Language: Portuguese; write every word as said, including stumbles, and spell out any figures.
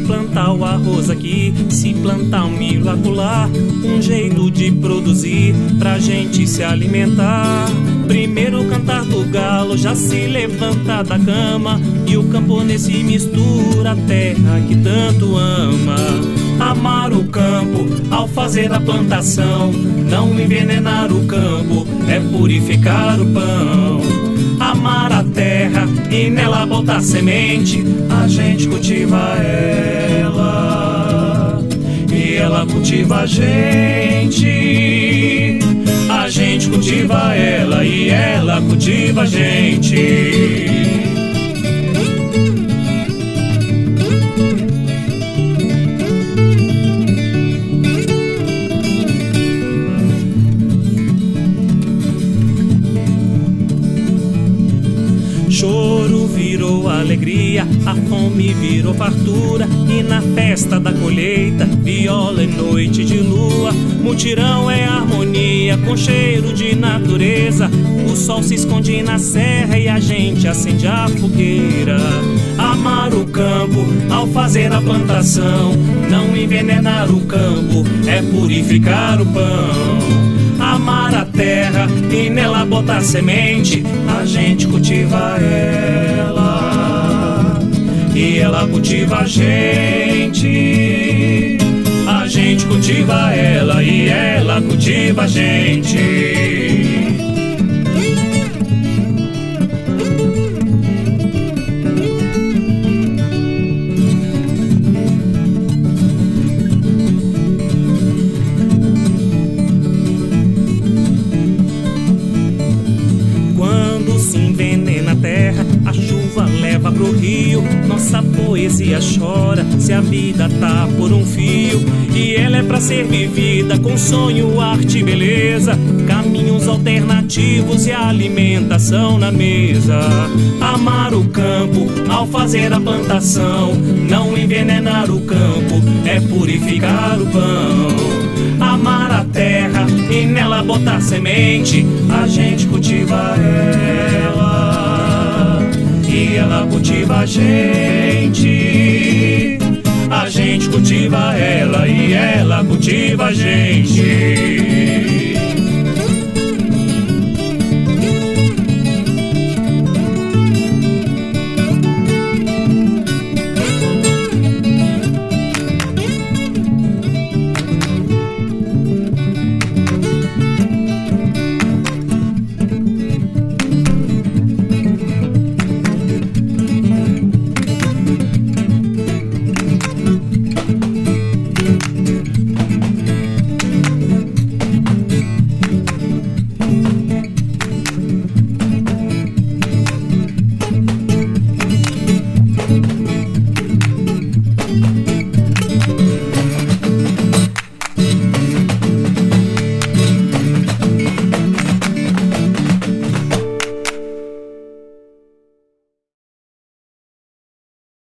plantar o arroz aqui, se plantar um milho acolá, um jeito de produzir pra gente se alimentar. Primeiro o cantar do galo já se levanta da cama, e o camponês se mistura a terra que tanto ama. Amar o campo ao fazer a plantação, não envenenar o campo é purificar o pão. Amar a terra e nela botar semente, a gente cultiva ela e ela cultiva a gente. A gente cultiva ela e ela cultiva a gente. Choro virou alegria, a fome virou fartura, e na festa da colheita, viola e noite de lua. Mutirão é harmonia com cheiro de natureza, o sol se esconde na serra e a gente acende a fogueira. Amar o campo ao fazer a plantação, não envenenar o campo é purificar o pão. Amar a terra e nela botar semente, a gente cultiva ela e ela cultiva a gente. A gente cultiva ela e ela cultiva a gente. A chuva leva pro rio, nossa poesia chora se a vida tá por um fio. E ela é pra ser vivida com sonho, arte e beleza, caminhos alternativos e alimentação na mesa. Amar o campo ao fazer a plantação, não envenenar o campo é purificar o pão. Amar a terra e nela botar semente, a gente cultiva ela e ela cultiva a gente. A gente cultiva ela e ela cultiva a gente.